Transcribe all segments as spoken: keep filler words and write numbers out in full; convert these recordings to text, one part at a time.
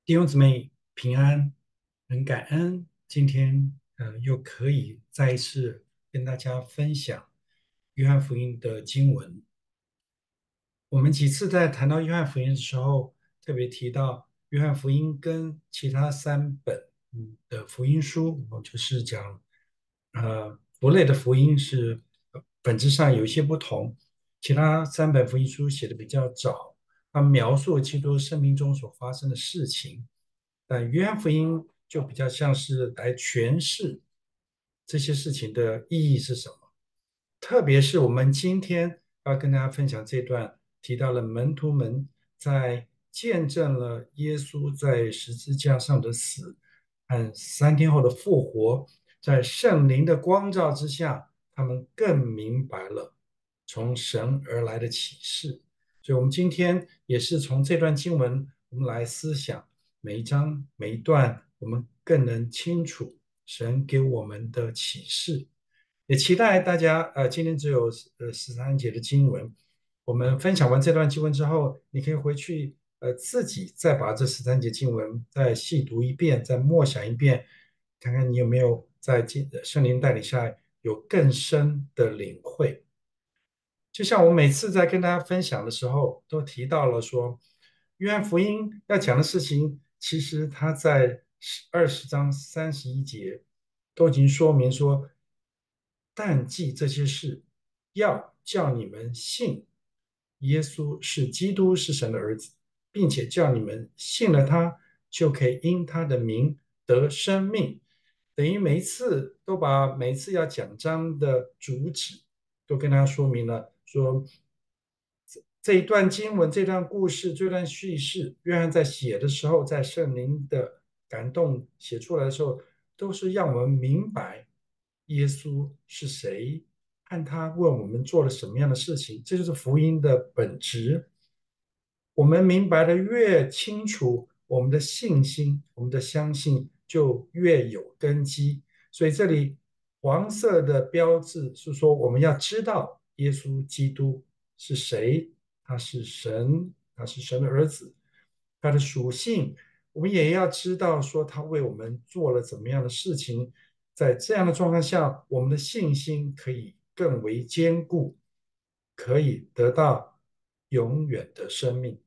弟兄姊妹平安，很感恩，今天呃又可以再一次跟大家分享约翰福音的经文。我们几次在谈到约翰福音的时候，特别提到约翰福音跟其他三本嗯的福音书，我就是讲呃福类的福音是呃本质上有一些不同。其他三本福音书写的比较早，它描述基督生命中所发生的事情。但约翰福音就比较像是来诠释这些事情的意义是什么。特别是我们今天要跟大家分享这段提到了门徒们在见证了耶稣在十字架上的死和三天后的复活，在圣灵的光照之下，他们更明白了从神而来的启示。所以，我们今天也是从这段经文，我们来思想每一章每一段，我们更能清楚神给我们的启示。也期待大家，呃，今天只有呃十三节的经文，我们分享完这段经文之后，你可以回去，呃，自己再把这十三节经文再细读一遍，再默想一遍，看看你有没有在经圣灵带领下有更深的领会。就像我每次在跟大家分享的时候，都提到了说，约翰福音要讲的事情，其实他在二十章三十一节都已经说明说，但记这些事，要叫你们信耶稣是基督，是神的儿子，并且叫你们信了他，就可以因他的名得生命。等于每一次都把每一次要讲章的主旨都跟他说明了，说这一段经文、这段故事、这段叙事，约翰在写的时候，在圣灵的感动写出来的时候，都是让我们明白耶稣是谁，看他为我们做了什么样的事情，这就是福音的本质。我们明白的越清楚，我们的信心、我们的相信就越有根基。所以这里黄色的标志是说，我们要知道耶稣基督是谁，他是神，他是神的儿子，他的属性，我们也要知道说他为我们做了怎么样的事情。在这样的状况下，我们的信心可以更为坚固，可以得到永远的生命。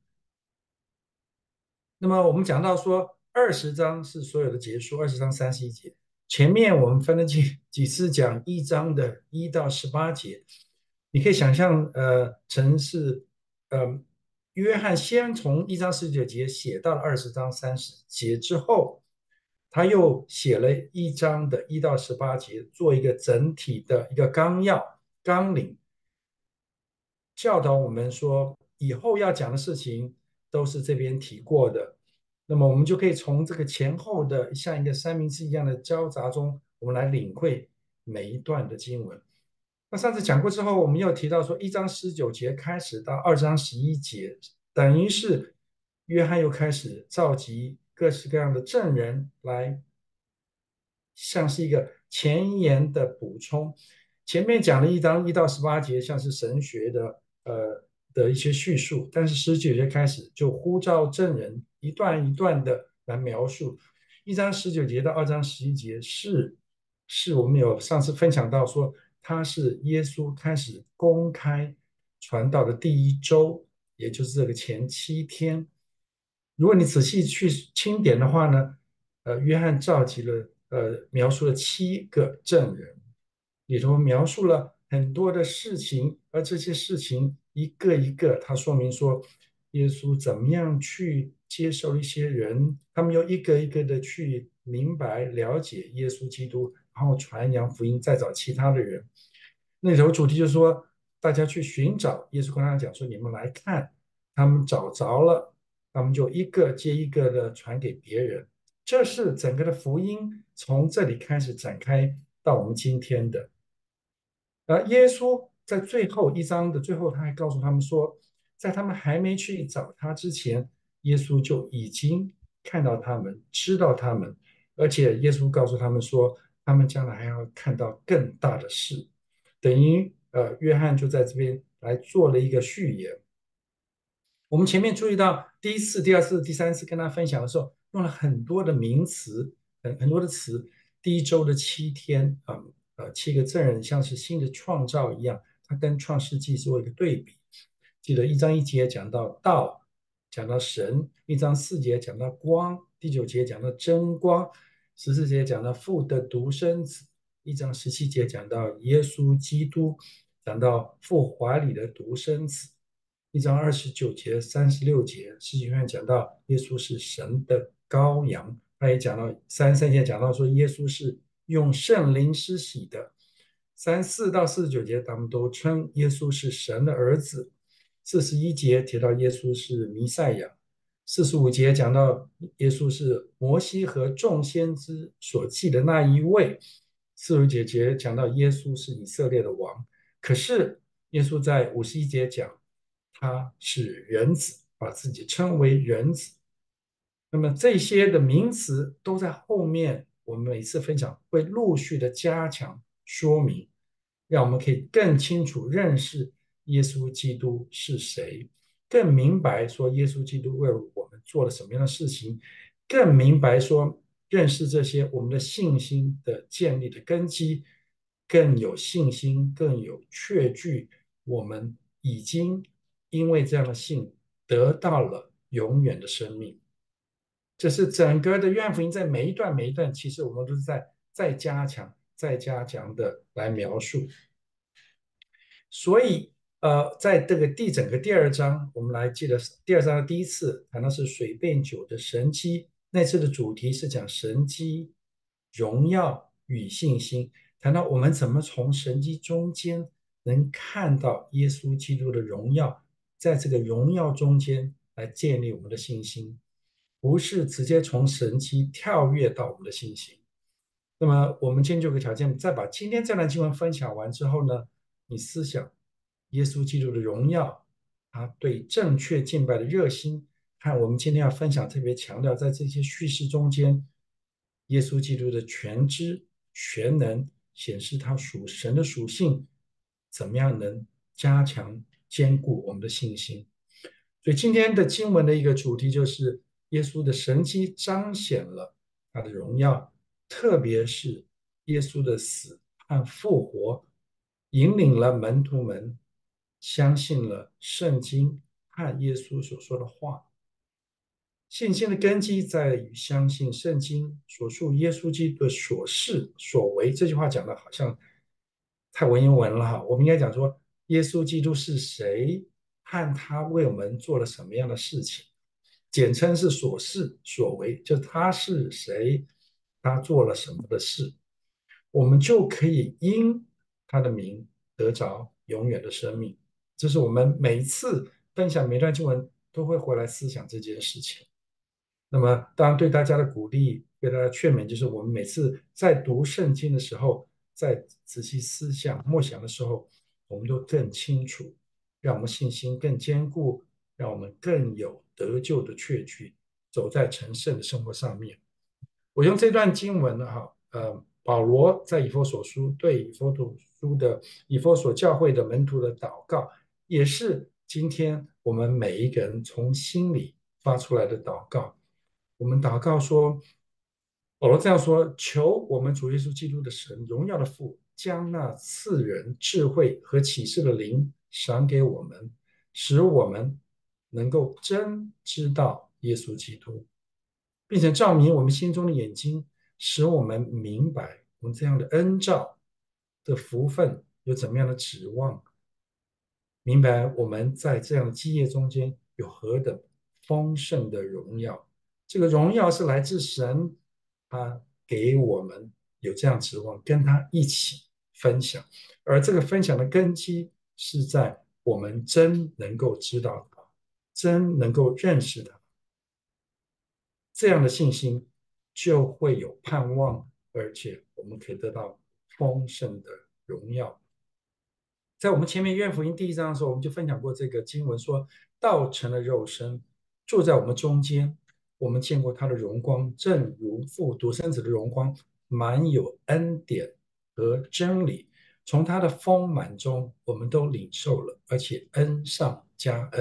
那么我们讲到说，二十章是所有的结束，二十章三十一节。前面我们分了几几次讲一章的一到十八节，你可以想象，呃，成是，呃，约翰先从一章十九节写到了二十章三十节之后，他又写了一章的一到十八节，做一个整体的一个纲要纲领，教导我们说，以后要讲的事情都是这边提过的。那么我们就可以从这个前后的像一个三明治一样的交杂中，我们来领会每一段的经文。那上次讲过之后，我们又提到说，一章十九节开始到二章十一节，等于是约翰又开始召集各式各样的证人来，像是一个前言的补充。前面讲了一章一到十八节，像是神学的呃的一些叙述，但是十九节开始就呼召证人，一段一段的来描述。一章十九节到二章十一节是是我们有上次分享到说，它是耶稣开始公开传道的第一周，也就是这个前七天。如果你仔细去清点的话呢，呃，约翰召集了呃描述了七个证人，里头描述了很多的事情，而这些事情一个一个，他说明说耶稣怎么样去接受一些人，他们又一个一个的去明白了解耶稣基督，然后传扬福音，再找其他的人。那时候主题就是说，大家去寻找耶稣跟他讲说，你们来看，他们找着了，他们就一个接一个的传给别人。这是整个的福音从这里开始展开到我们今天的。而耶稣在最后一章的最后，他还告诉他们说，在他们还没去找他之前，耶稣就已经看到他们，知道他们，而且耶稣告诉他们说，他们将来还要看到更大的事。等于呃，约翰就在这边来做了一个序言。 我们前面注意到，第一次、第二次、第三次跟他分享的时候，用了很多的名词，很很多的词。第一周的七天啊，呃，七个证人像是新的创造一样，它跟创世纪做一个对比。记得一章一节讲到道，讲到神；一章四节讲到光，第九节讲到真光，十四节讲到父的独生子，一章十七节讲到耶稣基督，讲到父怀里的独生子。一章二十九节、三十六节，诗经上讲到耶稣是神的羔羊，他也讲到三十三节讲到说耶稣是用圣灵施洗的。三四到四十九节，他们都称耶稣是神的儿子。四十一节提到耶稣是弥赛亚。四十五节讲到耶稣是摩西和众先知所记的那一位。四十九节讲到耶稣是以色列的王。可是耶稣在五十一节讲他是人子，把自己称为人子。那么这些的名词都在后面，我们每次分享会陆续的加强说明，让我们可以更清楚认识耶稣基督是谁，更明白说耶稣基督为我们做了什么样的事情，更明白说认识这些我们的信心的建立的根基，更有信心，更有确据，我们已经因为这样的信得到了永远的生命。这是整个的约翰福音在每一段每一段，其实我们都是在再加强、再加强的来描述。所以，呃，在这个第整个第二章，我们来记得第二章的第一次谈到是水变酒的神迹，那次的主题是讲神迹、荣耀与信心，谈到我们怎么从神迹中间能看到耶稣基督的荣耀，在这个荣耀中间来建立我们的信心。不是直接从神迹跳跃到我们的信心。那么我们今天就有个条件，再把今天这段经文分享完之后呢，你思想耶稣基督的荣耀，他对正确敬拜的热心，看我们今天要分享特别强调，在这些叙事中间，耶稣基督的全知全能，显示他属神的属性，怎么样能加强坚固我们的信心。所以今天的经文的一个主题就是耶稣的神迹彰显了他的荣耀，特别是耶稣的死和复活，引领了门徒们相信了圣经和耶稣所说的话。信心的根基在于相信圣经所述耶稣基督的所事所为。这句话讲的好像太文言文了哈，我们应该讲说耶稣基督是谁，和他为我们做了什么样的事情，简称是所事所为，就他是谁，他做了什么的事，我们就可以因他的名得着永远的生命。这是我们每一次分享每段经文都会回来思想这件事情。那么，当然对大家的鼓励，对大家劝勉，就是我们每次在读圣经的时候，在仔细思想、默想的时候，我们都更清楚，让我们信心更坚固，让我们更有得救的确据，走在成圣的生活上面。我用这段经文呢，哈，呃，保罗在以弗所书对以弗所书的以弗所教会的门徒的祷告，也是今天我们每一个人从心里发出来的祷告。我们祷告说，保罗这样说：求我们主耶稣基督的神，荣耀的父，将那赐人智慧和启示的灵赏给我们，使我们能够真知道耶稣基督，并且照明我们心中的眼睛，使我们明白我们这样的恩照的福分有怎么样的指望，明白我们在这样的基业中间有何等丰盛的荣耀。这个荣耀是来自神，他给我们有这样指望，跟他一起分享。而这个分享的根基是在我们真能够知道他，真能够认识他，这样的信心就会有盼望，而且我们可以得到丰盛的荣耀。在我们前面约翰福音第一章的时候，我们就分享过这个经文说，道成了肉身，住在我们中间，我们见过他的荣光，正如父独生子的荣光，满有恩典和真理。从他的丰满中，我们都领受了，而且恩上加恩。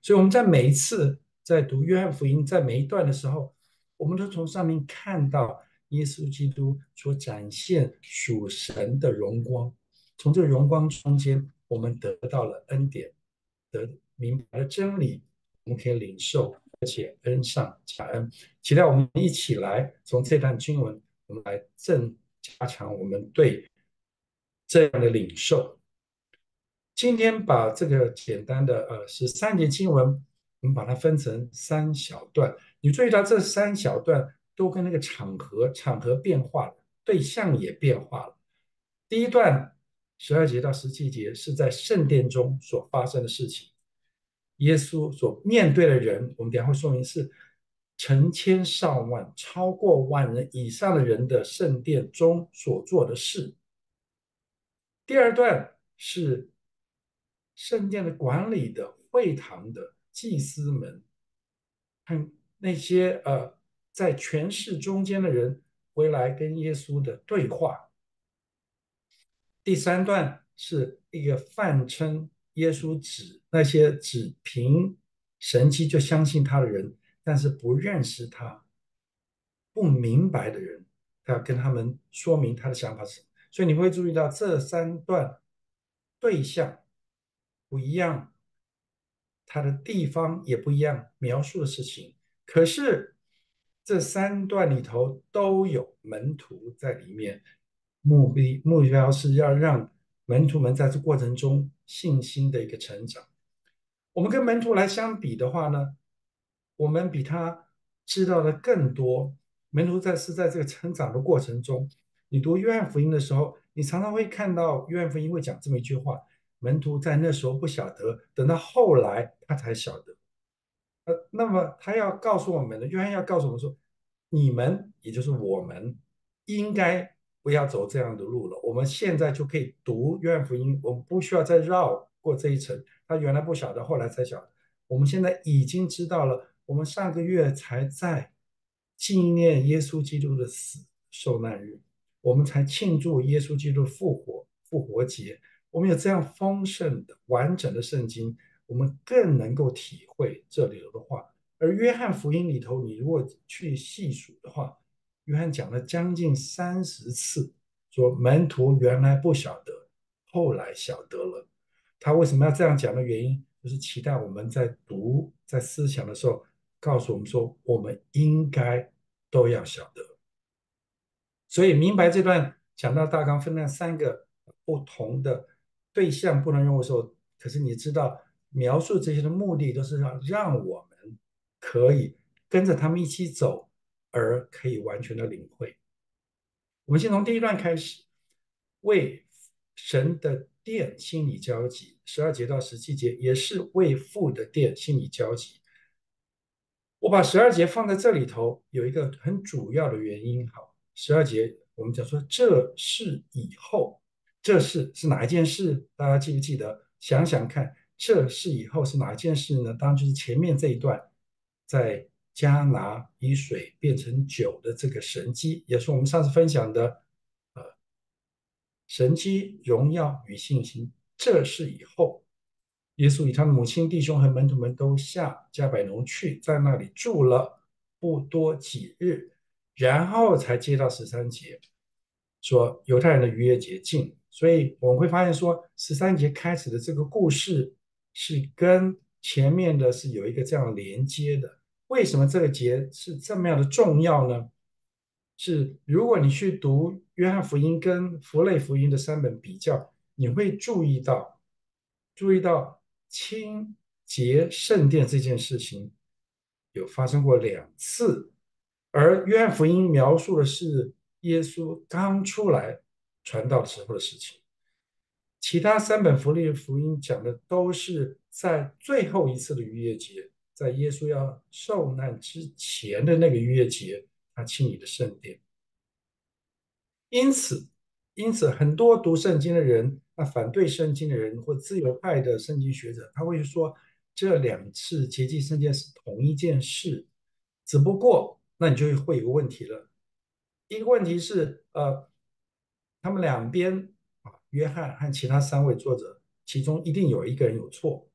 所以我们在每一次在读约翰福音，在每一段的时候，我们都从上面看到耶稣基督所展现属神的荣光。从这个荣光中间，我们得到了恩典，得明白了真理，我们可以领受，而且恩上加恩。期待我们一起来从这段经文，我们来正加强我们对这样的领受。今天把这个简单的呃十三节经文，我们把它分成三小段。你注意到这三小段都跟那个场合场合变化了，对象也变化了。第一段十二节到十七节是在圣殿中所发生的事情，耶稣所面对的人，我们等下会说明是成千上万、超过万人以上的人的圣殿中所做的事。第二段是圣殿的管理的会堂的祭司们和那些呃在权势中间的人回来跟耶稣的对话。第三段是一个泛称耶稣指那些只凭神迹就相信他的人，但是不认识他、不明白的人，他要跟他们说明他的想法是什么。所以你会注意到这三段对象不一样，它的地方也不一样，描述的事情。可是这三段里头都有门徒在里面，目的目标是要让门徒们在这过程中信心的一个成长。我们跟门徒来相比的话呢，我们比他知道的更多。门徒在是在这个成长的过程中，你读约翰福音的时候，你常常会看到约翰福音会讲这么一句话：门徒在那时候不晓得，等到后来他才晓得。呃，那么他要告诉我们的，约翰要告诉我们说，你们也就是我们，应该不要走这样的路了。我们现在就可以读约翰福音，我们不需要再绕过这一层。他原来不晓得，后来才晓得。我们现在已经知道了，我们上个月才在纪念耶稣基督的死、受难日，我们才庆祝耶稣基督复活、复活节。我们有这样丰盛的、完整的圣经。我们更能够体会这里的话。而约翰福音里头，你如果去细数的话，约翰讲了将近三十次，说门徒原来不晓得，后来晓得了。他为什么要这样讲的原因，就是期待我们在读、在思想的时候，告诉我们说，我们应该都要晓得。所以明白这段讲到大纲分成三个不同的对象，不能用的时候，可是你知道描述这些的目的都是让让我们可以跟着他们一起走，而可以完全的领会。我们先从第一段开始，为神的殿心里焦急，十二节到十七节也是为父的殿心里焦急。我把十二节放在这里头，有一个很主要的原因。好，十二节我们讲说这是以后，这是是哪一件事？大家记不记得？想想看，这是以后是哪一件事呢？当然就是前面这一段，在加拿以水变成酒的这个神迹，也是我们上次分享的，呃，神迹、荣耀与信心。这是以后，耶稣与他的母亲、弟兄和门徒们都下加百农去，在那里住了不多几日，然后才接到十三节，说犹太人的逾越节近。所以我们会发现说，十三节开始的这个故事是跟前面的是有一个这样连接的。为什么这个节是这么样的重要呢？是如果你去读约翰福音跟弗类福音的三本比较，你会注意到，注意到清洁圣殿这件事情有发生过两次，而约翰福音描述的是耶稣刚出来传道的时候的事情。其他三本福利福音讲的都是在最后一次的逾越节，在耶稣要受难之前的那个逾越节，他清理的圣殿。因此，因此很多读圣经的人，那反对圣经的人或自由派的圣经学者，他会说这两次洁净圣殿是同一件事，只不过那你就会有个问题了。一个问题是，呃，他们两边啊，约翰和其他三位作者，其中一定有一个人有错。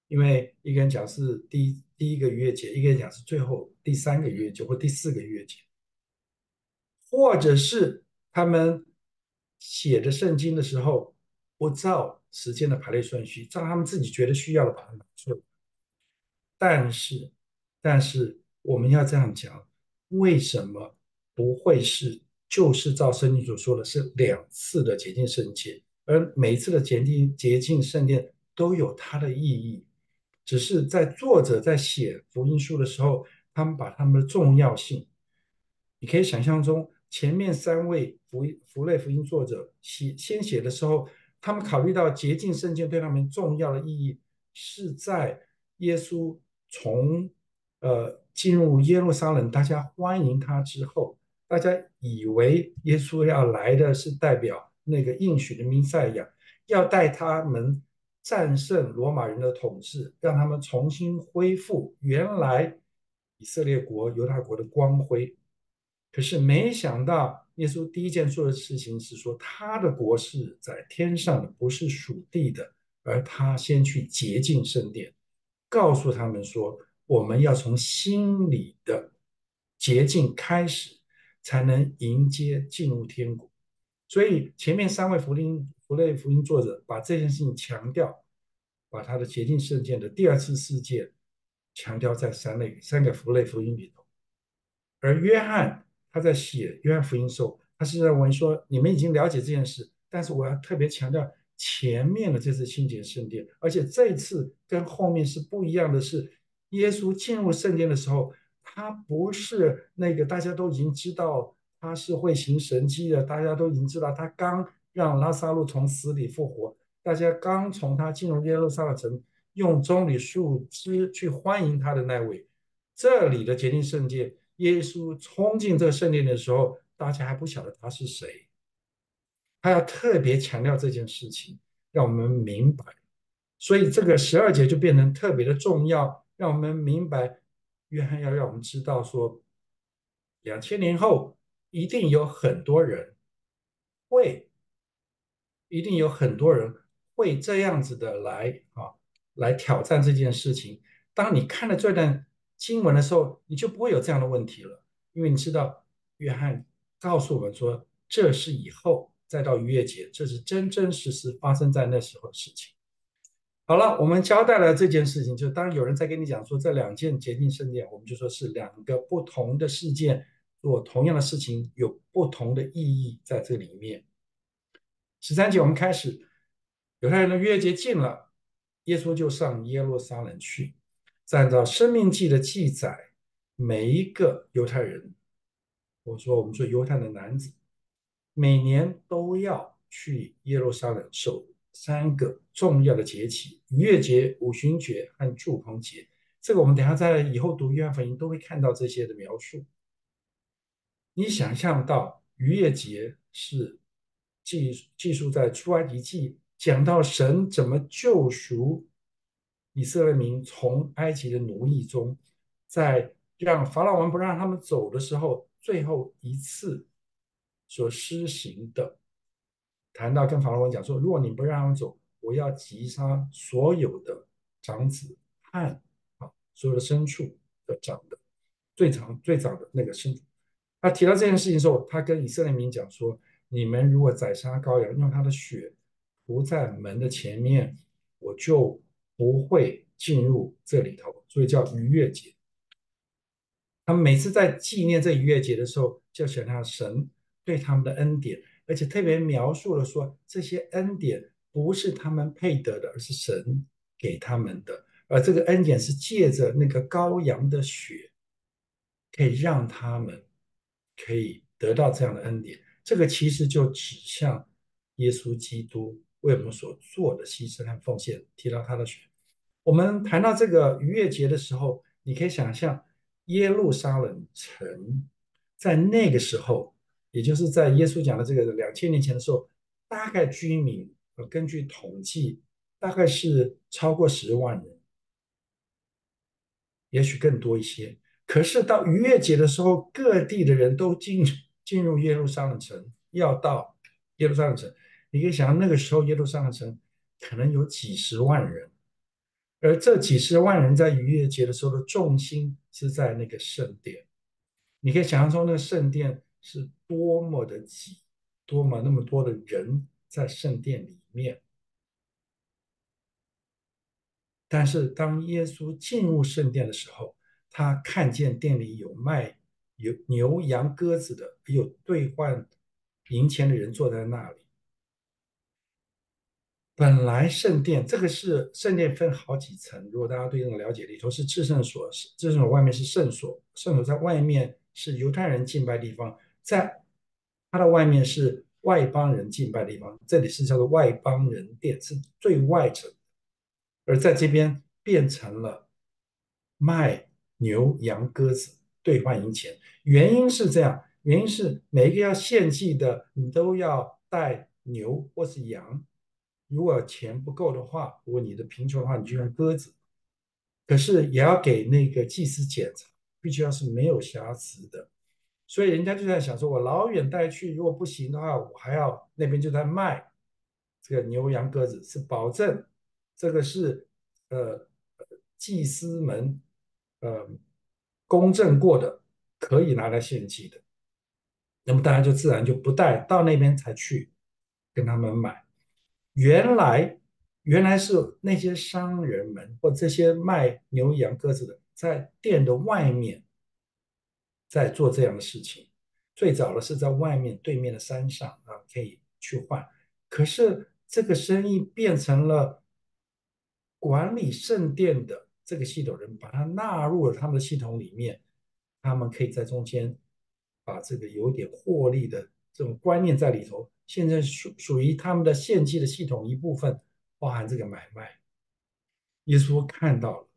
因为一个人讲是第一第一个逾越节，一个人讲是最后第三个逾越节或第四个逾越节，或者是他们写的圣经的时候不照时间的排列顺序，照他们自己觉得需要的把它拿出来。但是，但是我们要这样讲，为什么不会是就是照圣经所说的是两次的洁净圣洁，而每一次的洁净洁净圣殿都有它的意义，只是在作者在写福音书的时候，他们把他们的重要性，你可以想象中前面三位福福类福音作者写先写的时候，他们考虑到洁净圣殿对他们重要的意义是在耶稣从呃进入耶路撒冷，大家欢迎他之后，大家以为耶稣要来的是代表那个应许的弥赛亚，要带他们战胜罗马人的统治，让他们重新恢复原来以色列国、犹大国的光辉。可是没想到，耶稣第一件做的事情是说，他的国是在天上的，不是属地的，而他先去洁净圣殿，告诉他们说，我们要从心里的洁净开始，才能迎接进入天国。所以前面三位福音福类福音作者把这件事情强调，把他的洁净圣殿的第二次事件强调在三类三个福类福音里头。而约翰他在写约翰福音的时候，他是认为说你们已经了解这件事，但是我要特别强调前面的这次清洁圣殿，而且这一次跟后面是不一样的是，耶稣进入圣殿的时候，他不是那个大家都已经知道他是会行神迹的，大家都已经知道他刚让拉撒路从死里复活，大家刚从他进入耶路撒冷城用棕榈树枝去欢迎他的那位。这里的洁净圣殿，耶稣冲进这个圣殿的时候，大家还不晓得他是谁，他要特别强调这件事情，让我们明白。所以这个十二节就变成特别的重要，让我们明白，约翰要让我们知道说，两千年后一定有很多人会一定有很多人会这样子的来啊，来挑战这件事情。当你看了这段经文的时候，你就不会有这样的问题了，因为你知道，约翰告诉我们说，这是以后再到逾越节，这是真真实实发生在那时候的事情。好了，我们交代了这件事情，就当有人在跟你讲说这两件洁净圣殿，我们就说是两个不同的事件，做同样的事情，有不同的意义在这里面。十三节我们开始，犹太人的逾越节近了，耶稣就上耶路撒冷去。按照生命记的记载，每一个犹太人，我说我们说犹太的男子，每年都要去耶路撒冷守三个重要的节期：逾越节、五旬节和祝棚节。这个我们等一下在以后读约翰福音都会看到这些的描述。你想象到逾越节是记记述在出埃及记，讲到神怎么救赎以色列民从埃及的奴役中，在让法老王不让他们走的时候，最后一次所施行的。谈到跟法老王讲说，如果你不让他们走，我要击杀所有的长子和啊所有的牲畜的长的最长最早的那个牲畜。他提到这件事情的时候，他跟以色列民讲说：你们如果宰杀羔羊，用他的血涂在门的前面，我就不会进入这里头，所以叫逾越节。他们每次在纪念这逾越节的时候，就想到神对他们的恩典，而且特别描述了说，这些恩典不是他们配得的，而是神给他们的。而这个恩典是借着那个羔羊的血，可以让他们可以得到这样的恩典。这个其实就指向耶稣基督为我们所做的牺牲和奉献，提到他的血。我们谈到这个逾越节的时候，你可以想象耶路撒冷城在那个时候，也就是在耶稣讲的这个两千年前的时候，大概居民呃根据统计大概是超过十万人，也许更多一些。可是到逾越节的时候，各地的人都进进入耶路撒冷城，要到耶路撒冷城。你可以想象那个时候耶路撒冷城可能有几十万人。 而这几十万人在逾越节的时候的重心是在那个圣殿。你可以想象出那个圣殿是多么的挤，多么那么多的人在圣殿里面。但是当耶稣进入圣殿的时候，他看见店里有卖有牛羊鸽子的，有兑换银钱的人坐在那里。本来圣殿这个是圣殿分好几层，如果大家对这个了解，里头是至圣所，至圣所外面是圣所，圣所在外面是犹太人敬拜地方，在它的外面是外邦人敬拜地方，这里是叫做外邦人殿，是最外层，而在这边变成了卖牛羊鸽子兑换银钱。原因是这样，原因是每一个要献祭的，你都要带牛或是羊。如果钱不够的话，如果你的贫穷的话，你就用鸽子。可是也要给那个祭司检查，必须要是没有瑕疵的。所以人家就在想说，我老远带去，如果不行的话，我还要那边就在卖这个牛羊鸽子，是保证这个是呃祭司们呃公证过的，可以拿来献祭的。那么大家就自然就不带到那边才去跟他们买。原来原来是那些商人们或这些卖牛羊鸽子的，在店的外面在做这样的事情。最早的是在外面对面的山上啊，可以去换。可是这个生意变成了管理圣殿的这个系统人，把它纳入了他们的系统里面，他们可以在中间把这个有点获利的这种观念在里头，现在属属于他们的献祭的系统一部分，包含这个买卖。耶稣看到了，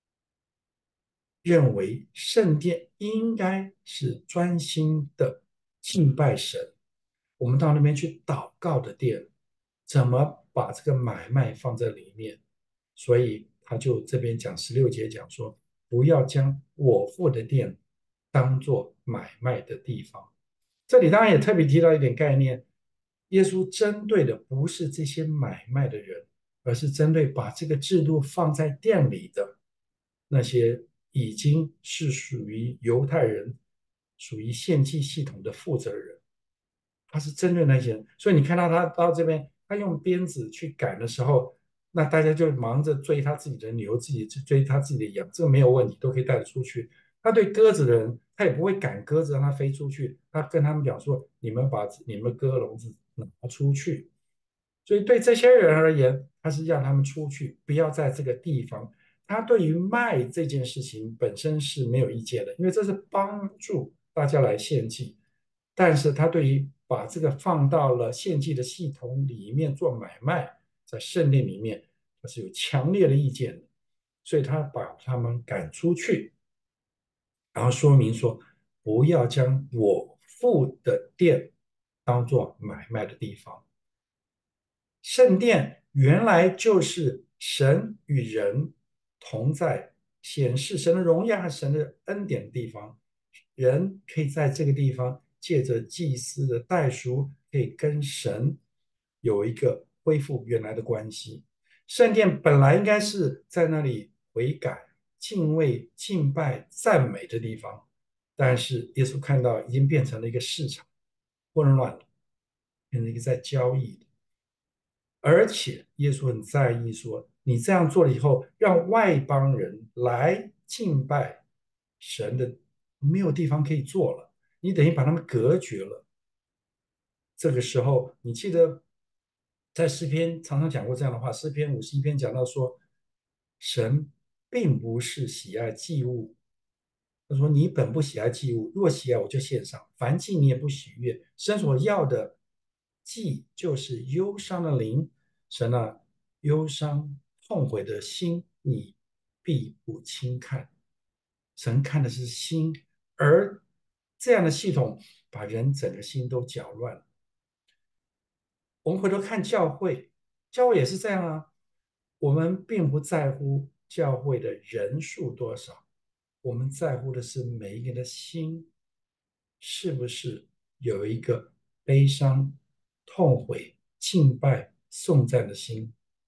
认为圣殿应该是专心的敬拜神，我们到那边去祷告的殿，怎么把这个买卖放在里面？所以他就这边讲十六节讲说，不要将我父的殿当做买卖的地方。这里当然也特别提到一点概念，耶稣针对的不是这些买卖的人，而是针对把这个制度放在店里的那些已经是属于犹太人、属于献祭系统的负责人。他是针对那些人，所以你看到他到这边，他用鞭子去赶的时候，那大家就忙着追他自己的牛，自己去追他自己的羊，这个没有问题，都可以带得出去。他对鸽子的人，他也不会赶鸽子让它飞出去，他跟他们讲说：你们把你们鸽笼子拿出去。所以对这些人而言，他是让他们出去，不要在这个地方。他对于卖这件事情本身是没有意见的，因为这是帮助大家来献祭。但是他对于把这个放到了献祭的系统里面做买卖，在圣殿里面，他是有强烈的意见的，所以他把他们赶出去，然后说明说，不要将我父的殿当做买卖的地方。圣殿原来就是神与人同在，显示神的荣耀和神的恩典的地方。人可以在这个地方借着祭司的代赎，可以跟神有一个恢复原来的关系。圣殿本来应该是在那里悔改、敬畏、敬拜、赞美的地方，但是耶稣看到已经变成了一个市场，混乱了，变成一个在交易的。而且耶稣很在意说，你这样做了以后，让外邦人来敬拜神的，没有地方可以做了，你等于把他们隔绝了。这个时候，你记得在诗篇常常讲过这样的话，诗篇五十一篇讲到说，神并不是喜爱祭物。他说：“你本不喜爱祭物，若喜爱，我就献上；凡祭你也不喜悦。神所要的祭，就是忧伤的灵。神啊，忧伤痛悔的心，你必不轻看。神看的是心，而这样的系统把人整个心都搅乱了。我们回头看教会，教会也是这样啊。我们并不在乎教会的人数多少，我们在乎的是每一个人的心是不是有一个悲伤、痛悔、敬拜、颂赞的心。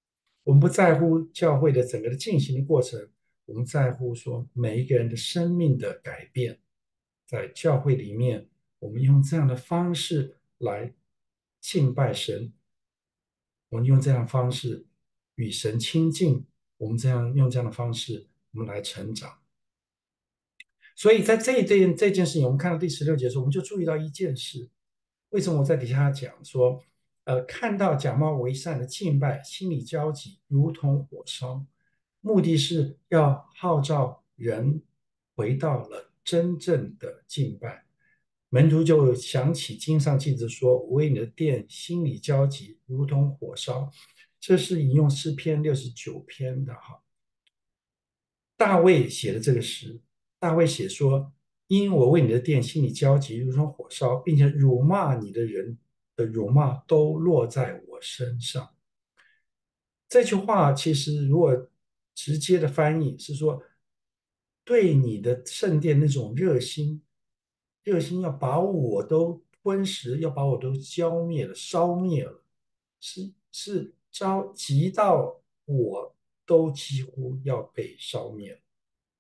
我们不在乎教会的整个的进行的过程，我们在乎说每一个人的生命的改变。在教会里面，我们用这样的方式来敬拜神，我们用这样的方式与神亲近，我们这样用这样的方式，我们来成长。所以在这一件这件事情，我们看到第十六节的时候，我们就注意到一件事。为什么我在底下讲说，呃，看到假冒为善的敬拜，心里焦急，如同火烧，目的是要号召人回到了真正的敬拜。门徒就想起经上记着说：“我为你的殿心里焦急，如同火烧。”这是引用诗篇六十九篇的哈。大卫写的这个诗，大卫写说：“因我为你的殿心里焦急，如同火烧，并且辱骂你的人的辱骂都落在我身上。”这句话其实如果直接的翻译是说，对你的圣殿那种热心，热心要把我都吞噬，要把我都浇灭了、烧灭了，是是着急到我都几乎要被烧灭了。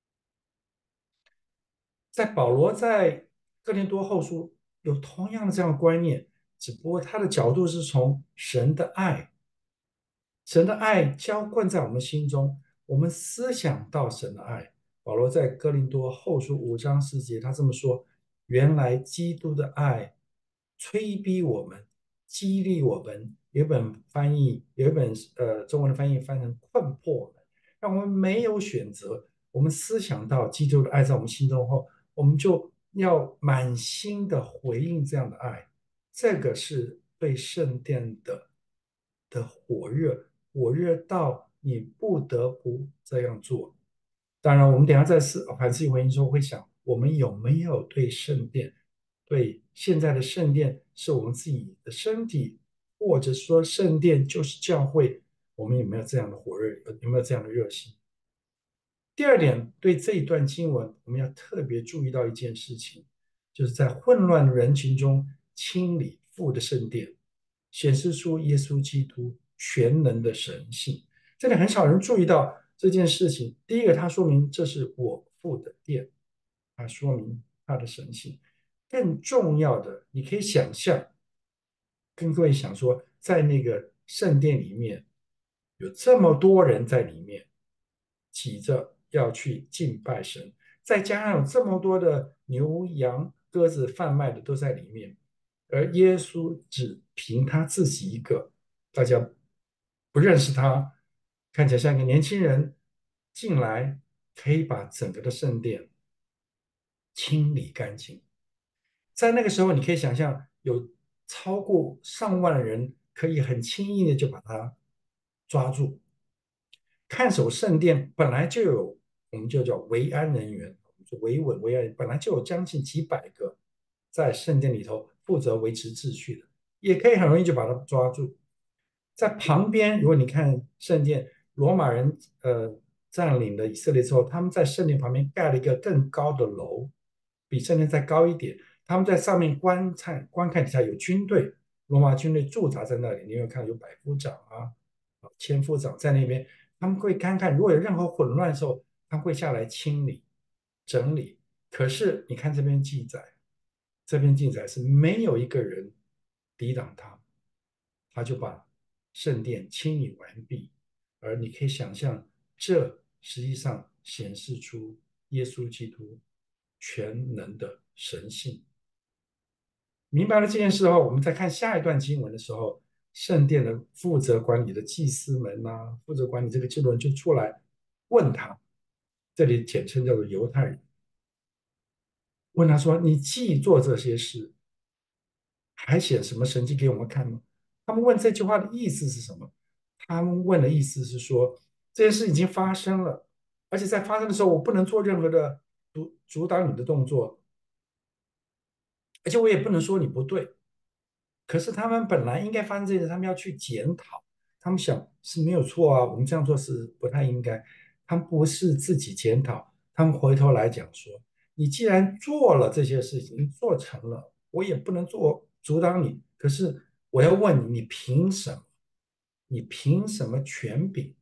在保罗在哥林多后书有同样的这样的观念，只不过他的角度是从神的爱，神的爱浇灌在我们心中，我们思想到神的爱。保罗在哥林多后书五章四节，他这么说：原来基督的爱催逼我们，激励我们。有一本翻译，有一本呃中文的翻译翻成困迫我们，让我们没有选择。我们思想到基督的爱在我们心中后，我们就要满心的回应这样的爱。这个是对圣殿的的火热，火热到你不得不这样做。当然，我们等一下在思反思回应时候会想，我们有没有对圣殿，对现在的圣殿是我们自己的身体，或者说圣殿就是教会，我们有没有这样的火热，有没有这样的热心？第二点，对这一段经文，我们要特别注意到一件事情，就是在混乱的人群中清理父的圣殿，显示出耶稣基督全能的神性。这里很少人注意到这件事情。第一个，它说明这是我父的殿，它说明他的神性。更重要的，你可以想象，跟各位想说，在那个圣殿里面，有这么多人在里面挤着要去敬拜神，再加上有这么多的牛羊鸽子贩卖的都在里面，而耶稣只凭他自己一个，大家不认识他，看起来像一个年轻人进来，可以把整个的圣殿清理干净。在那个时候，你可以想象有超过上万人可以很轻易的就把他抓住。看守圣殿本来就有，我们就叫维安人员，维稳维安，本来就有将近几百个在圣殿里头负责维持秩序的，也可以很容易就把他抓住。在旁边，如果你看圣殿，罗马人呃占领了以色列之后，他们在圣殿旁边盖了一个更高的楼，比圣殿再高一点。他们在上面观看，观看底下有军队，罗马军队驻扎在那里。你有看有百夫长啊、千夫长在那边，他们会看看，如果有任何混乱的时候，他们会下来清理、整理。可是你看这边记载，这边记载是没有一个人抵挡他，他就把圣殿清理完毕。而你可以想象，这实际上显示出耶稣基督全能的神性。明白了这件事后，我们再看下一段经文的时候，圣殿的负责管理的祭司们呐、啊，负责管理这个制度人就出来问他，这里简称叫做犹太人，问他说：“你既做这些事，还显什么神迹给我们看呢？”他们问这句话的意思是什么？他们问的意思是说，这件事已经发生了，而且在发生的时候，我不能做任何的阻阻挡你的动作，而且我也不能说你不对。可是他们本来应该发生这件事，他们要去检讨，他们想是没有错啊，我们这样做是不太应该。他们不是自己检讨，他们回头来讲说：你既然做了这些事情，你做成了，我也不能做阻挡你。可是我要问你，你凭什么？你凭什么权柄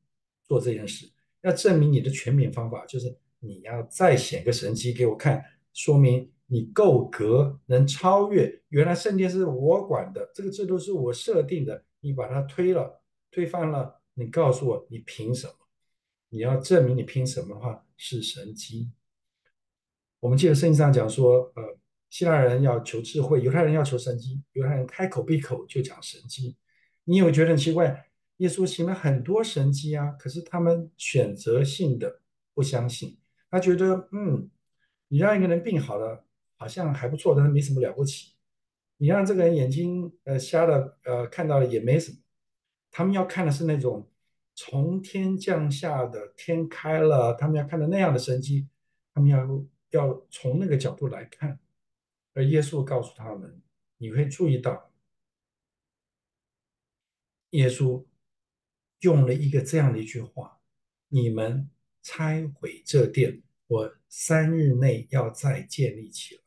做这件事。要证明你的权柄方法，就是你要再显个神迹给我看，说明你够格，能超越。原来圣殿是我管的，这个制度是我设定的，你把它推了，推翻了，你告诉我你凭什么？你要证明你凭什么的话，是神迹。我们记得圣经上讲说，呃，希腊人要求智慧，犹太人要求神迹，犹太人开口闭口就讲神迹。你有觉得很奇怪？耶稣行了很多神迹啊，可是他们选择性的不相信，他觉得，嗯，你让一个人病好了，好像还不错，但是没什么了不起。你让这个人眼睛呃瞎了，呃看到了也没什么。他们要看的是那种从天降下的天开了，他们要看的那样的神迹，他们要要从那个角度来看。而耶稣告诉他们，你会注意到，耶稣用了一个这样的一句话：你们拆毁这殿，我三日内要再建立起来。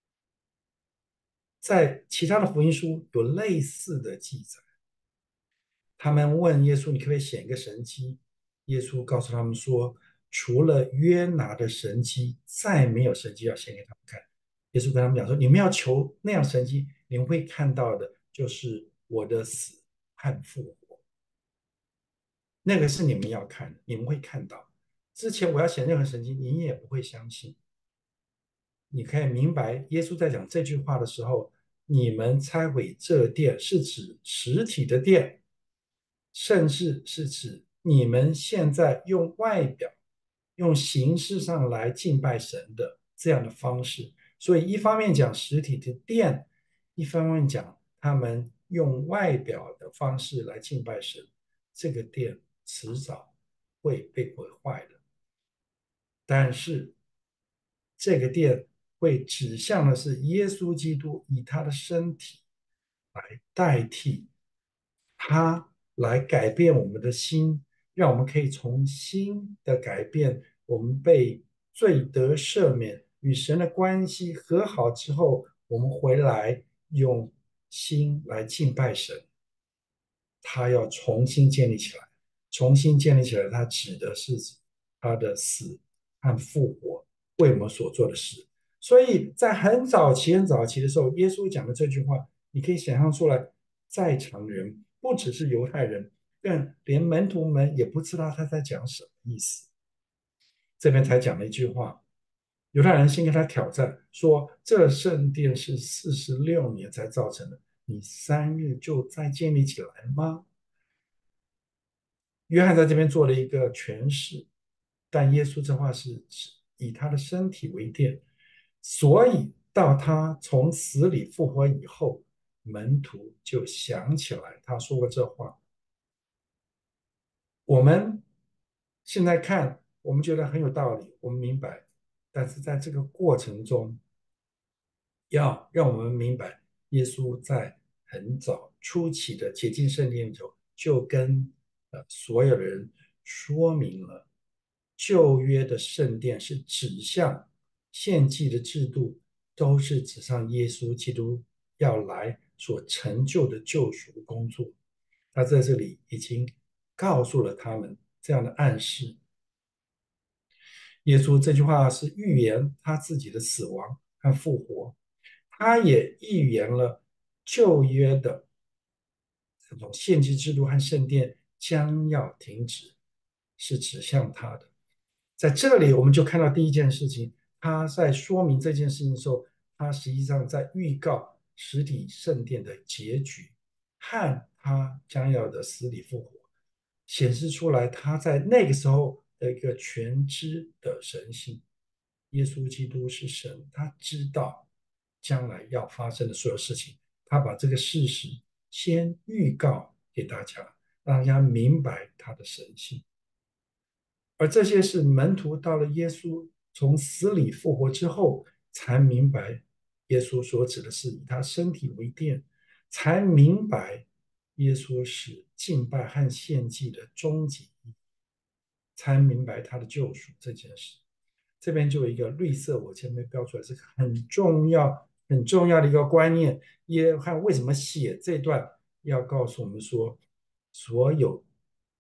在其他的福音书有类似的记载。他们问耶稣：“你可不可以显一个神迹？”耶稣告诉他们说：“除了约拿的神迹，再没有神迹要显给他们看。”耶稣跟他们讲说：“你们要求那样神迹，你们会看到的就是我的死和复活，那个是你们要看的，你们会看到。之前我要显任何神迹，你也不会相信。你可以明白，耶稣在讲这句话的时候，你们拆毁这殿是指实体的殿。”甚至是指你们现在用外表、用形式上来敬拜神的这样的方式。所以，一方面讲实体的殿，一方面讲他们用外表的方式来敬拜神，这个殿迟早会被毁坏的。但是，这个殿会指向的是耶稣基督以他的身体来代替他，来改变我们的心，让我们可以从心的改变，我们被罪得赦免，与神的关系和好之后，我们回来用心来敬拜神。他要重新建立起来，重新建立起来，他指的是他的死和复活为我们所做的事。所以在很早期、很早期的时候，耶稣讲的这句话，你可以想象出来，在场人不只是犹太人，更连门徒们也不知道他在讲什么意思。这边才讲了一句话，犹太人先跟他挑战说：“这圣殿是四十六年才造成的，你三日就再建立起来吗？”约翰在这边做了一个诠释，但耶稣这话是以他的身体为殿，所以到他从死里复活以后，门徒就想起来他说过这话。我们现在看，我们觉得很有道理，我们明白，但是在这个过程中，要让我们明白，耶稣在很早初期的洁净圣殿里头，就跟呃所有的人说明了旧约的圣殿是指向献祭的制度，都是指向耶稣基督要来所成就的救赎工作。他在这里已经告诉了他们这样的暗示。耶稣这句话是预言他自己的死亡和复活，他也预言了旧约的这种献祭制度和圣殿将要停止，是指向他的。在这里，我们就看到第一件事情，他在说明这件事情的时候，他实际上在预告实体圣殿的结局和他将要的死里复活，显示出来他在那个时候的一个全知的神性。耶稣基督是神，他知道将来要发生的所有事情，他把这个事实先预告给大家，让大家明白他的神性。而这些是门徒到了耶稣从死里复活之后，才明白耶稣所指的是以他身体为殿，才明白耶稣是敬拜和献祭的终极意义，才明白他的救赎这件事。这边就有一个绿色，我前面标出来是很重要、很重要的一个观念。约翰为什么写这段，要告诉我们说，所有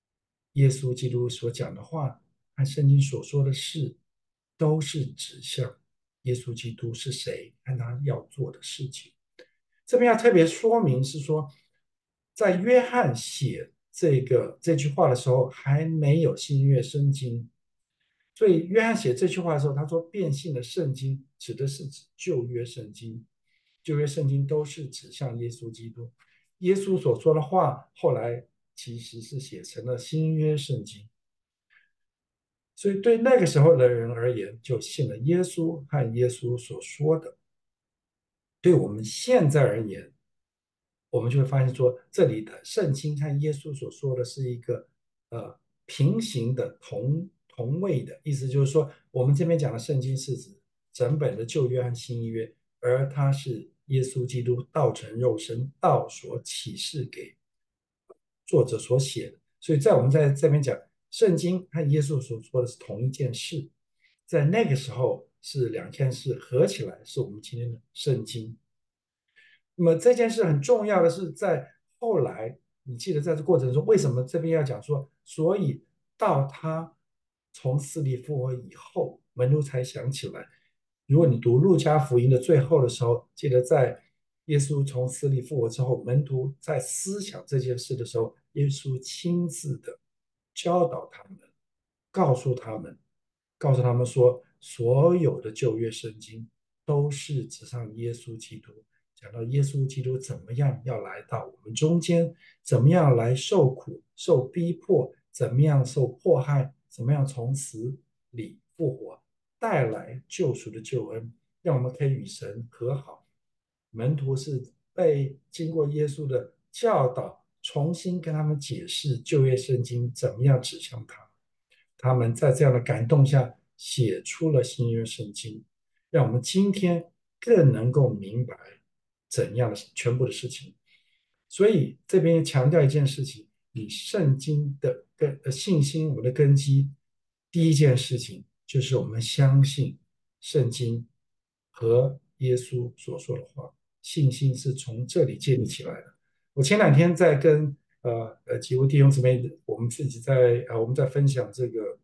耶稣基督所讲的话和圣经所说的事，都是指向耶稣基督是谁和他要做的事情。这边要特别说明是说，在约翰写这个这句话的时候，还没有新约圣经，所以约翰写这句话的时候，他说变性的圣经指的是指旧约圣经，旧约圣经都是指向耶稣基督。耶稣所说的话，后来其实是写成了新约圣经。所以对那个时候的人而言，就信了耶稣和耶稣所说的。对我们现在而言，我们就会发现说，这里的圣经和耶稣所说的是一个呃平行的同同位的意思，就是说，我们这边讲的圣经是指整本的旧约和新约，而它是耶稣基督道成肉身道所启示给作者所写的。所以在我们在这边讲，圣经和耶稣所说的是同一件事，在那个时候是两件事合起来，是我们今天的圣经。那么这件事很重要的是，在后来，你记得在这过程中，为什么这边要讲说，所以到他从死里复活以后，门徒才想起来。如果你读路加福音的最后的时候，记得在耶稣从死里复活之后，门徒在思想这件事的时候，耶稣亲自的教导他们，告诉他们，告诉他们说，所有的旧约圣经都是指向耶稣基督。讲到耶稣基督怎么样要来到我们中间，怎么样来受苦、受逼迫，怎么样受迫害，怎么样从死里复活，带来救赎的救恩，让我们可以与神和好。门徒是被经过耶稣的教导，重新跟他们解释旧约圣经怎么样指向他。他们在这样的感动下写出了新约圣经，让我们今天更能够明白怎样的全部的事情。所以这边强调一件事情：你圣经的根呃信心，我们的根基，第一件事情就是我们相信圣经和耶稣所说的话，信心是从这里建立起来的。我前两天在跟呃呃几位弟兄姊妹，我们自己在呃我们在分享这个，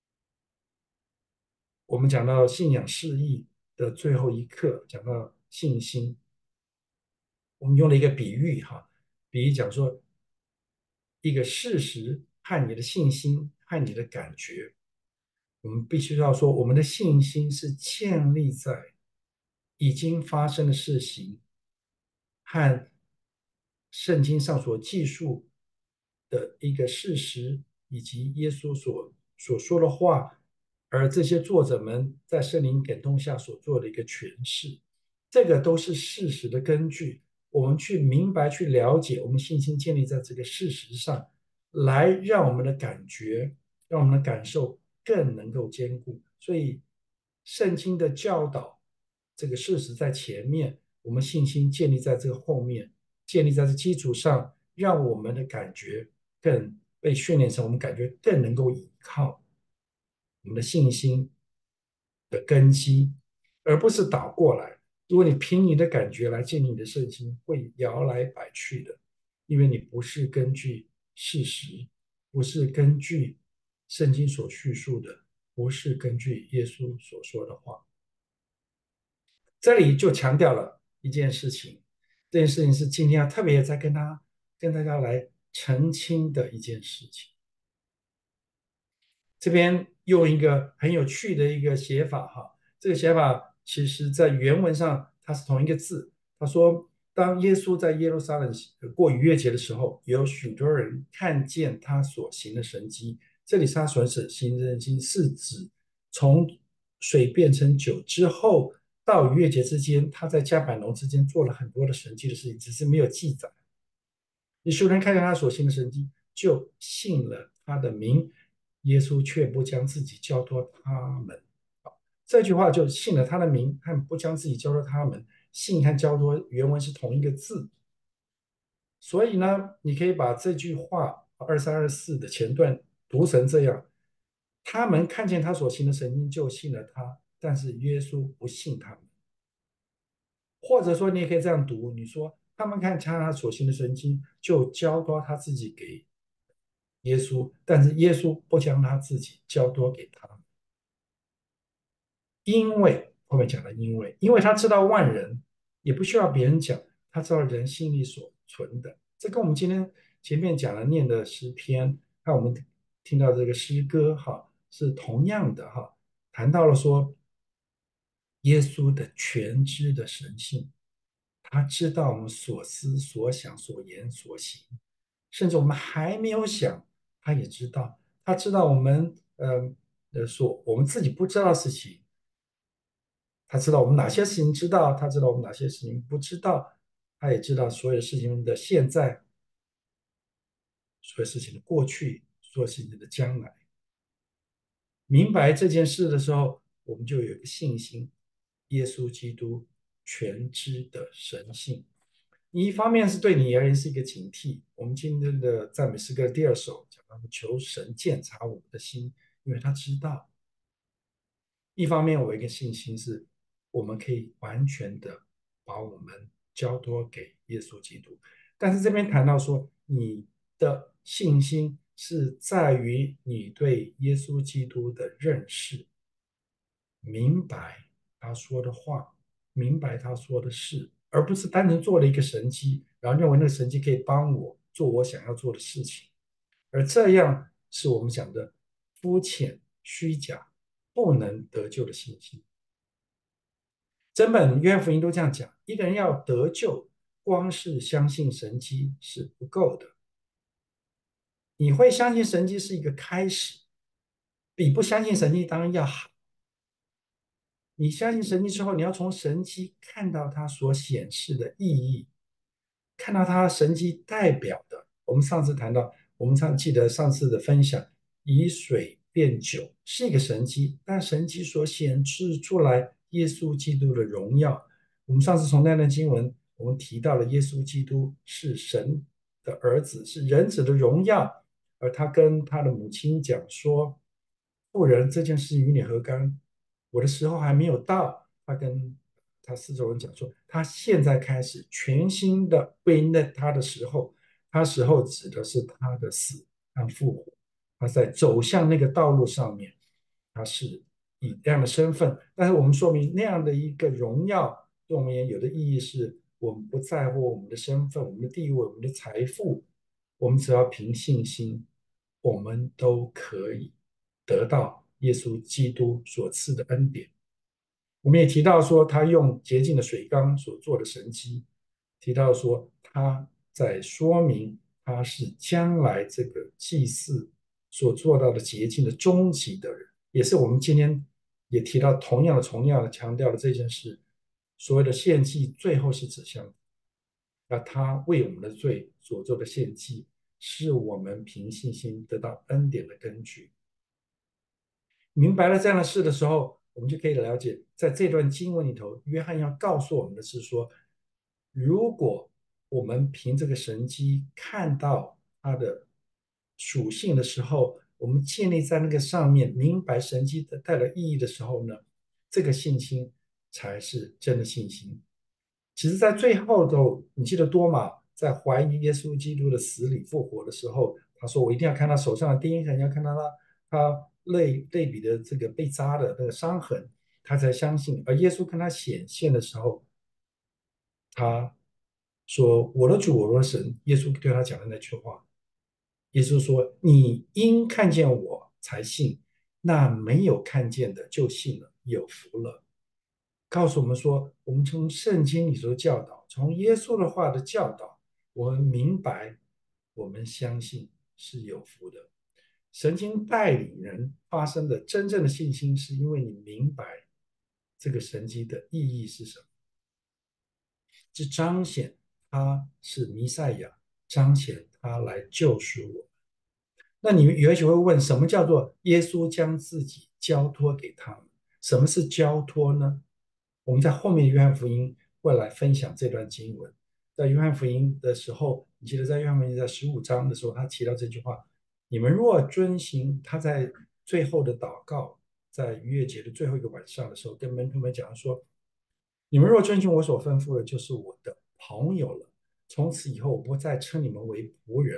我们讲到信仰释义的最后一课，讲到信心，我们用了一个比喻哈，比喻讲说一个事实和你的信心和你的感觉，我们必须要说，我们的信心是建立在已经发生的事情和圣经上所记述的一个事实，以及耶稣所所说的话，而这些作者们在圣灵感动下所做的一个诠释，这个都是事实的根据。我们去明白、去了解，我们信心建立在这个事实上，来让我们的感觉、让我们的感受更能够坚固。所以，圣经的教导，这个事实在前面，我们信心建立在这个后面，建立在这基础上，让我们的感觉更被训练成，我们感觉更能够依靠我们的信心的根基，而不是倒过来。如果你凭你的感觉来建立你的圣心，会摇来摆去的，因为你不是根据事实，不是根据圣经所叙述的，不是根据耶稣所说的话。这里就强调了一件事情，这件事情是今天要特别再跟他跟大家来澄清的一件事情。这边用一个很有趣的一个写法哈，这个写法其实在原文上它是同一个字。他说，当耶稣在耶路撒冷过逾越节的时候，有许多人看见他所行的神迹。这里他所行的神迹是指从水变成酒之后到逾越节之间，他在加百农之间做了很多的神迹的事情，只是没有记载。你许多人看见他所行的神迹，就信了他的名，耶稣却不将自己交托他们。这句话就信了他的名和不将自己交托他们，信和交托原文是同一个字，所以呢，你可以把这句话二三二四的前段读成这样：他们看见他所行的神经就信了他，但是耶稣不信他们。或者说，你也可以这样读：你说他们看见他所行的神经就交托他自己给耶稣，但是耶稣不将他自己交托给他们，因为后面讲的因为，因为他知道万人，也不需要别人讲，他知道人心里所存的。这跟我们今天前面讲的念的诗篇，看我们听到这个诗歌哈，是同样的哈，谈到了说耶稣的全知的神性，他知道我们所思所想所言所行，甚至我们还没有想，他也知道，他知道我们呃呃所我们自己不知道的事情，他知道我们哪些事情知道，他知道我们哪些事情不知道，他也知道所有事情的现在，所有事情的过去，所有事情的将来。明白这件事的时候，我们就有一个信心，耶稣基督全知的神性。你一方面是对你而言是一个警惕。我们今天的赞美诗歌第二首讲到求神鉴察我们的心，因为他知道。一方面，我有一个信心是，我们可以完全的把我们交托给耶稣基督。但是这边谈到说，你的信心是在于你对耶稣基督的认识，明白他说的话，明白他说的事，而不是单纯做了一个神迹，然后认为那个神迹可以帮我做我想要做的事情。而这样是我们讲的肤浅、虚假、不能得救的信心。整本约翰福音都这样讲：一个人要得救，光是相信神迹是不够的。你会相信神迹是一个开始，比不相信神迹当然要好。你相信神迹之后，你要从神迹看到它所显示的意义，看到它神迹代表的。我们上次谈到，我们上记得上次的分享，以水变酒是一个神迹，但神迹所显示出来耶稣基督的荣耀。我们上次从那段经文，我们提到了耶稣基督是神的儿子，是人子的荣耀，而他跟他的母亲讲说：妇人，这件事与你何干？我的时候还没有到。他跟他四周人讲说，他现在开始全新的为那他的时候，他时候指的是他的死和复活。他在走向那个道路上面，他是以这样的身份。但是我们说明那样的一个荣耀，对我们也有的意义是，我们不在乎我们的身份、我们的地位、我们的财富，我们只要凭信心，我们都可以得到耶稣基督所赐的恩典。我们也提到说，他用洁净的水缸所做的神迹，提到说他在说明他是将来这个祭祀所做到的洁净的终极的人，也是我们今天也提到同样的、同样的强调的这件事。所谓的献祭，最后是指向那他为我们的罪所做的献祭，是我们凭信心得到恩典的根据。明白了这样的事的时候，我们就可以了解，在这段经文里头，约翰要告诉我们的是说，如果我们凭这个神机看到它的属性的时候，我们建立在那个上面，明白神机的带来意义的时候呢，这个信心才是真的信心。其实，在最后都，你记得多马在怀疑耶稣基督的死里复活的时候，他说：“我一定要看他手上的钉痕，要看到他他肋肋比的这个被扎的那个伤痕，他才相信。”而耶稣跟他显现的时候，他说：“我的主，我的神。”耶稣对他讲的那句话，耶稣说：“你因看见我才信，那没有看见的就信了，有福了。”告诉我们说，我们从圣经里头的教导，从耶稣的话的教导，我们明白，我们相信是有福的。神经带领人发生的真正的信心，是因为你明白这个神迹的意义是什么，是彰显他是弥赛亚，彰显他来救赎我。那你也许会问，什么叫做耶稣将自己交托给他们？什么是交托呢？我们在后面约翰福音会来分享这段经文。在约翰福音的时候，你记得在约翰福音在十五章的时候，他提到这句话：你们若遵行，他在最后的祷告，在逾越节的最后一个晚上的时候，跟门徒们讲说：你们若遵行我所吩咐的，就是我的朋友了。从此以后，我不再称你们为仆人，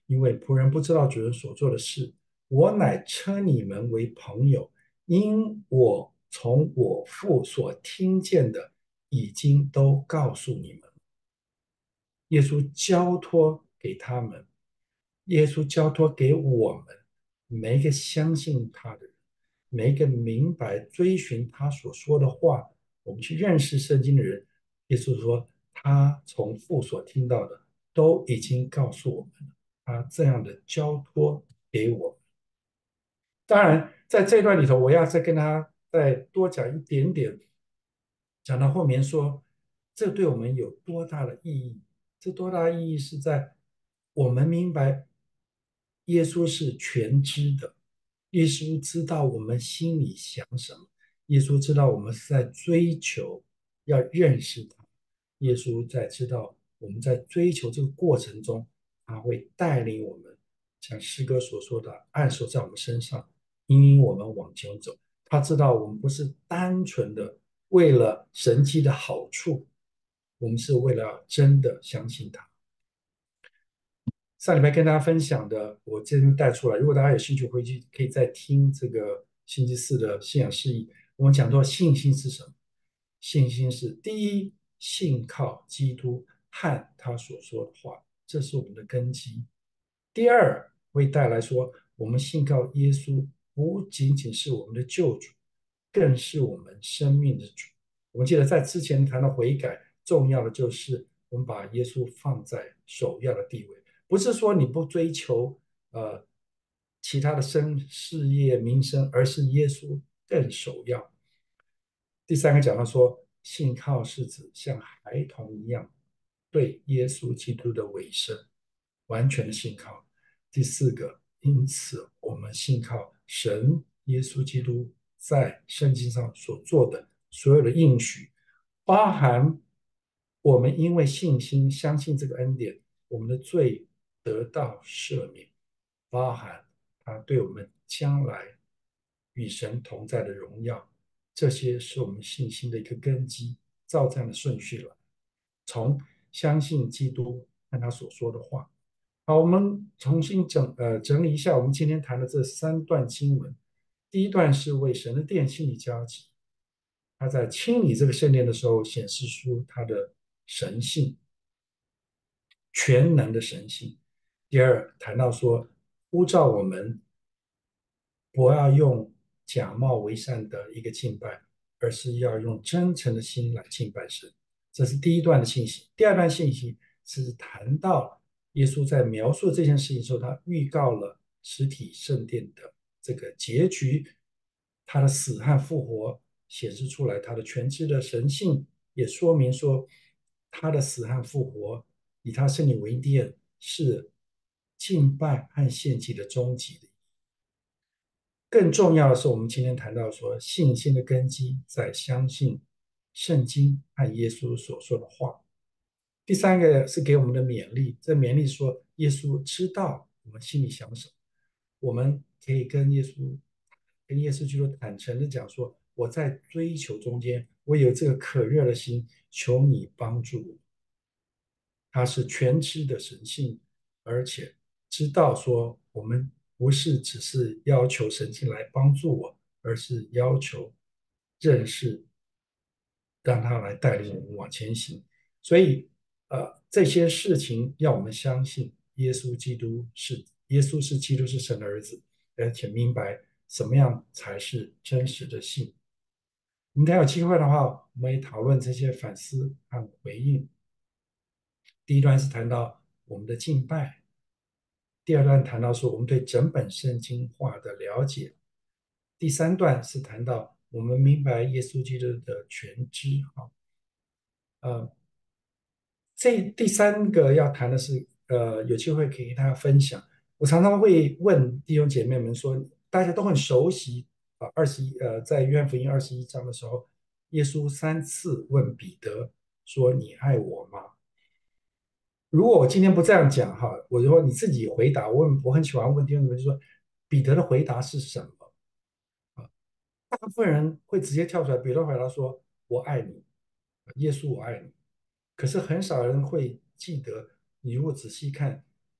因为仆人不知道主人所做的事。我乃称你们为朋友，因我从我父所听见的，已经都告诉你们。耶稣交托给他们，耶稣交托给我们，每一个相信他的人，每一个明白追寻他所说的话，我们去认识圣经的人，耶稣说他从父所听到的都已经告诉我们了，他这样的交托给我们。当然，在这段里头，我要再跟他再多讲一点点，讲到后面说，这对我们有多大的意义？这多大的意义是在我们明白耶稣是全知的，耶稣知道我们心里想什么，耶稣知道我们是在追求要认识他，耶稣在知道我们在追求这个过程中，他会带领我们，像诗歌所说的，按手在我们身上，引领我们往前走。他知道我们不是单纯的为了神迹的好处，我们是为了真的相信他。上礼拜跟大家分享的，我这边带出来。如果大家有兴趣，回去可以再听这个星期四的信仰释义。我们讲到信心是什么？信心是第一，信靠基督和他所说的话，这是我们的根基。第二，会带来说，我们信靠耶稣不仅仅是我们的救主，更是我们生命的主。我们记得在之前谈到悔改，重要的就是我们把耶稣放在首要的地位。不是说你不追求呃其他的生事业名声，而是耶稣更首要。第三个讲到说，信靠是指像孩童一样对耶稣基督的委身，完全的信靠。第四个，因此我们信靠神耶稣基督在圣经上所做的所有的应许，包含我们因为信心相信这个恩典，我们的罪得到赦免，包含他对我们将来与神同在的荣耀，这些是我们信心的一个根基。照这样的顺序了，从相信基督和他所说的话。好，我们重新整呃整理一下我们今天谈的这三段经文。第一段是为神的殿心理交集，他在清理这个圣殿的时候，显示出他的神性，全能的神性。第二，谈到说，呼召我们不要用假冒为善的一个敬拜，而是要用真诚的心来敬拜神。这是第一段的信息。第二段信息是谈到耶稣在描述这件事情的时候，他预告了实体圣殿的这个结局，他的死和复活显示出来他的全知的神性，也说明说他的死和复活以他圣灵为殿是敬拜和献祭的终极的。更重要的是，我们今天谈到说，信心的根基在相信圣经和耶稣所说的话。第三个是给我们的勉励，这勉励说，耶稣知道我们心里想什么，我们可以跟耶稣、跟耶稣基督坦诚的讲说，我在追求中间，我有这个可热的心，求你帮助我。他是全知的神性，而且知道说我们不是只是要求神性来帮助我，而是要求认识，让他来带领我们往前行。所以，呃，这些事情要我们相信耶稣基督是耶稣是基督是神的儿子，而且明白什么样才是真实的信。明天有机会的话，我们也讨论这些反思和回应。第一段是谈到我们的敬拜，第二段谈到说我们对整本圣经话的了解，第三段是谈到我们明白耶稣基督的全知。哈，呃，这第三个要谈的是，呃，有机会可以跟大家分享。我常常会问弟兄姐妹们说，大家都很熟悉啊，二十一呃，在约翰福音二十一章的时候，耶稣三次问彼得说：“你爱我吗？”如果我今天不这样讲哈，我就说你自己回答。我我很喜欢问弟兄姊妹，就说彼得的回答是什么？啊，大部分人会直接跳出来，彼得回答说：“我爱你，耶稣我爱你。”可是很少人会记得，你如果仔细看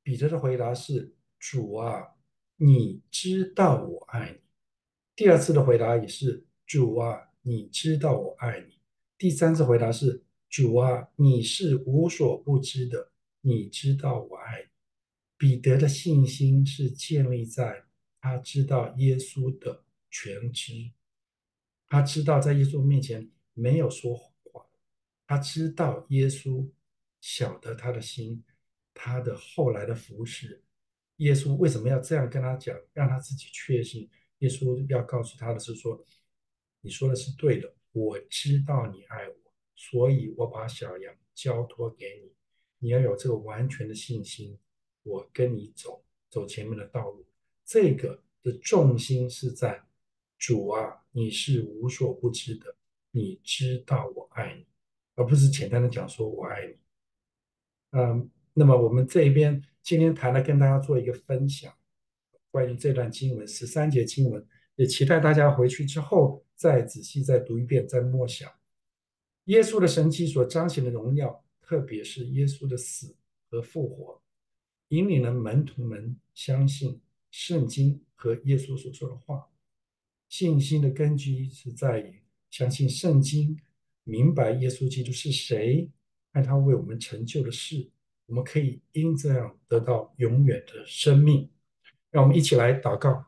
彼得的回答是：主啊，你知道我爱你。第二次的回答也是：主啊，你知道我爱你。第三次回答是：主啊，你是无所不知的，你知道我爱你。彼得的信心是建立在他知道耶稣的全知，他知道在耶稣面前没有说谎，他知道耶稣晓得他的心，他的后来的服侍。耶稣为什么要这样跟他讲，让他自己确信？耶稣要告诉他的是说：你说的是对的，我知道你爱我，所以我把小羊交托给你。你要有这个完全的信心，我跟你走，走前面的道路。这个的重心是在主啊，你是无所不知的，你知道我爱你，而不是简单的讲说我爱你。嗯，那么我们这一边今天谈了，跟大家做一个分享，关于这段经文十三节经文，也期待大家回去之后再仔细再读一遍，再默想耶稣的神迹所彰显的荣耀，特别是耶稣的死和复活，引领了门徒们相信圣经和耶稣所说的话。信心的根基是在于相信圣经，明白耶稣基督是谁，和他为我们成就的事，我们可以因这样得到永远的生命。让我们一起来祷告。